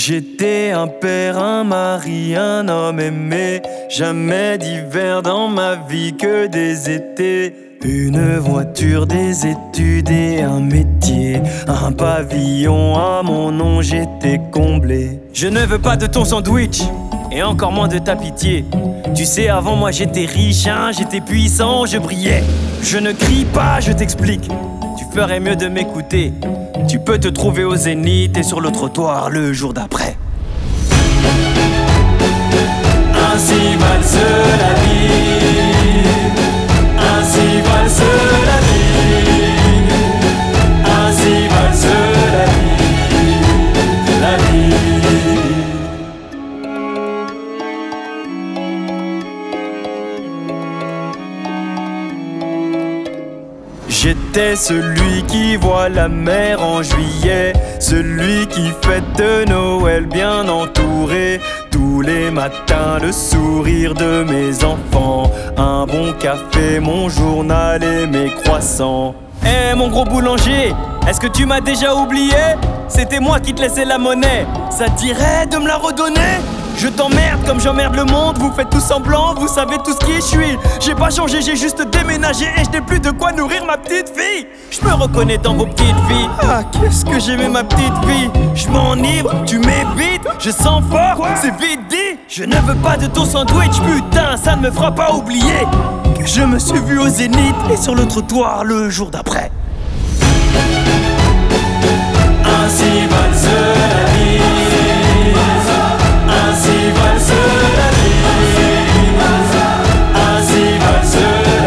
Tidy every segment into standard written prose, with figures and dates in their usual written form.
J'étais un père, un mari, un homme aimé. Jamais d'hiver dans ma vie, que des étés. Une voiture, des études et un métier. Un pavillon à mon nom, j'étais comblé. Je ne veux pas de ton sandwich, et encore moins de ta pitié. Tu sais, avant moi j'étais riche, hein, j'étais puissant, je brillais. Je ne crie pas, je t'explique. Tu ferais mieux de m'écouter. Tu peux te trouver au zénith et sur le trottoir le jour d'après. Ainsi valse la vie. Ainsi valse la vie. Ainsi valse la vie. La vie. J'étais celui qui voit la mer en juillet, celui qui fête Noël bien entouré. Tous les matins le sourire de mes enfants, un bon café, mon journal et mes croissants. Eh mon gros boulanger, est-ce que tu m'as déjà oublié? C'était moi qui te laissais la monnaie, ça te dirait de me la redonner? Je t'emmerde comme j'emmerde le monde, vous faites tout semblant, vous savez tous qui je suis. J'ai pas changé, j'ai juste déménagé et je n'ai plus de quoi nourrir ma petite fille. Je me reconnais dans vos petites vies. Ah, qu'est-ce que j'aimais ma petite vie. Je m'enivre, tu m'évites, je sens fort, c'est vite dit. Je ne veux pas de ton sandwich, putain, ça ne me fera pas oublier que je me suis vu au zénith et sur le trottoir le jour d'après. Ainsi valse la vie. Ainsi valse la vie. Ainsi valse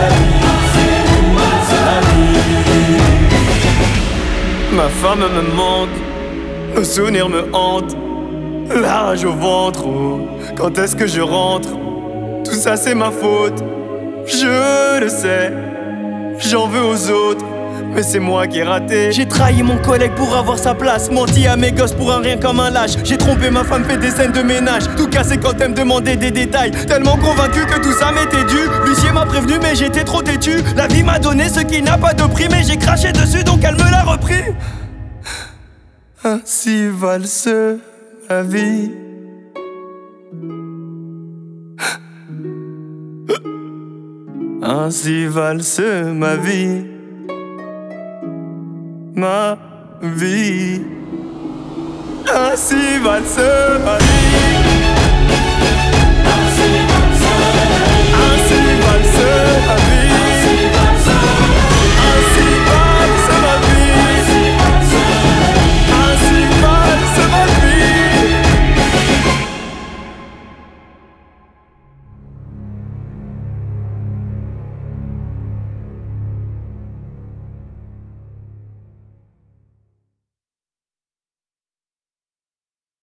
la vie. Ma femme me manque, nos souvenirs me hantent. La rage au ventre, oh, quand est-ce que je rentre? Tout ça c'est ma faute, je le sais. J'en veux aux autres, mais c'est moi qui ai raté. J'ai trahi mon collègue pour avoir sa place, menti à mes gosses pour un rien comme un lâche. J'ai trompé ma femme, fait des scènes de ménage. Tout cassé quand elle me demandait des détails. Tellement convaincu que tout ça m'était dû. L'huissier m'a prévenu mais j'étais trop têtu. La vie m'a donné ce qui n'a pas de prix, mais j'ai craché dessus donc elle me l'a repris. Ainsi valse ma vie. Ainsi valse ma vie. Ma vie. Ainsi valse ma vie.